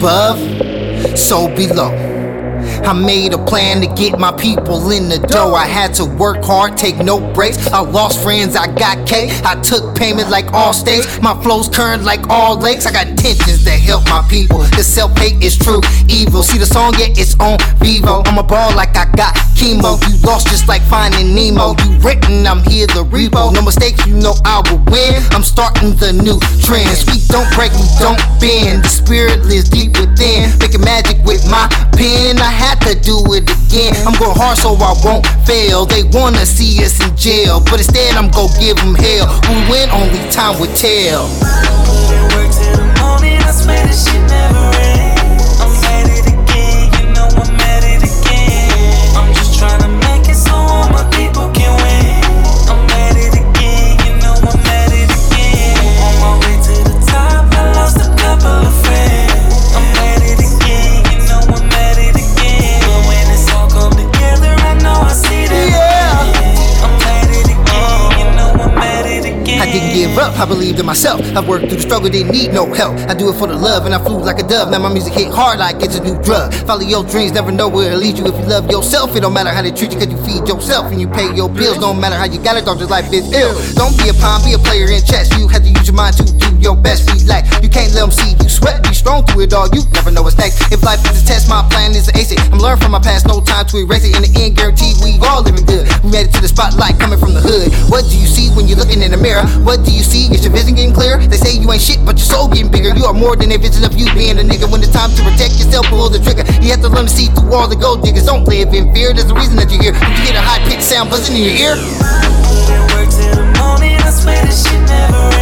above, so below. I made a plan to get my people in the dough. I had to work hard, take no breaks. I lost friends, I got cake. I took payment like all states. My flow's current like all lakes. I got intentions to help my people. The self-hate is true evil. See the song, yeah, it's on Vivo. I'm a ball like I got chemo. You lost just like finding Nemo. You written, I'm here the repo. No mistakes, you know I will win. I'm starting the new trends. We don't break, we don't bend. The spirit lives deep within. Making magic with my pen. I had to do it again. I'm going hard so I won't fail. They wanna see us in jail, but instead I'm gon' give them hell. Who win, only time will tell. Work till the morning, I swear this shit never ends. I'm at it again, you know I'm at it again. I'm just trying to make it so all my people can win. I'm at it again, you know I'm at it again. On my way to the top, I lost a couple of friends. I'm at it again, you know I'm at it again. But when it's all come together, I know I see them. I'm at it again, you know I'm at it again. I didn't give up, I believed in myself. I worked through the struggle, didn't need no help. I do it for the love and I flew like a dove. Now my music hit hard like it's a new drug. Follow your dreams, never know where it'll lead you. If you love yourself, it don't matter how they treat you, cause you feed yourself and you pay your bills. Don't matter how you got it, dog, this life is ill. Don't be a pawn, be a player in chess. You have to use your mind to do your best, relax. You can't let them see you sweat, be strong through it all. You never know what's next. If life is a test, my plan is to ace it. I'm learning from my past, no time to erase it. In the end, guaranteed we all living good. We made it to the spotlight coming from the hood. What do you see when you're looking in the mirror? What do you see? Is your vision getting clear? They say you ain't shit, but your soul getting bigger. You are more than a vision of you being a nigga. When it's time to protect yourself, pull the trigger. You have to learn to see through all the gold diggers. Don't live in fear. There's a reason that you're here. When you get a high pitched sound buzzing in your ear. Work till the morning, I swear this shit never ends.